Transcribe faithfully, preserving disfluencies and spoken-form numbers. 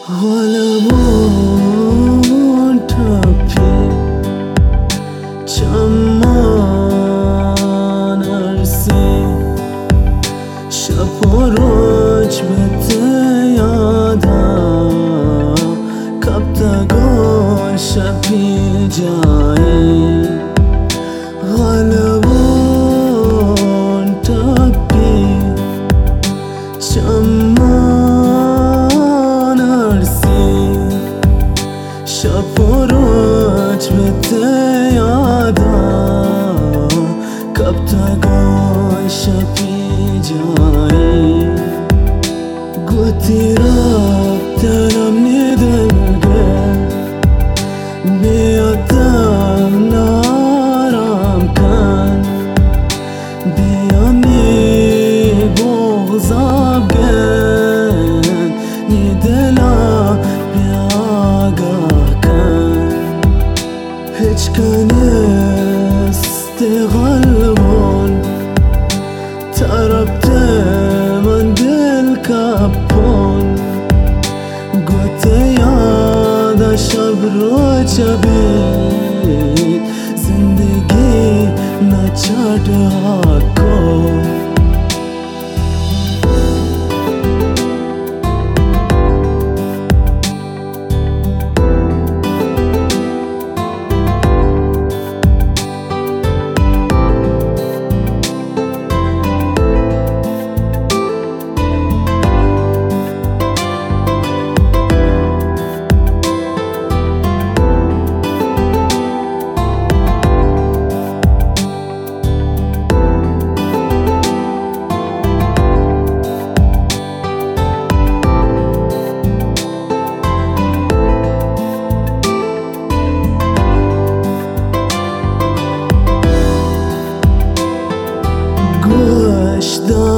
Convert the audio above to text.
حالمون تپی چمان ارسی شب و روز بهت یادم کبتگاه شبی جایی حالمون تپی چمان ارسی شب و روز بهت یادم کبتگاه شبی جایی گوتی رفتنم ندلگه بیادم نارم کن بیام نی بغضم گن نی دلم بیاگاه کن هیچ کنست قلبون تربته من دل کپون گوته یاد شب رو جبید زندگی نچرده حکو گوش دار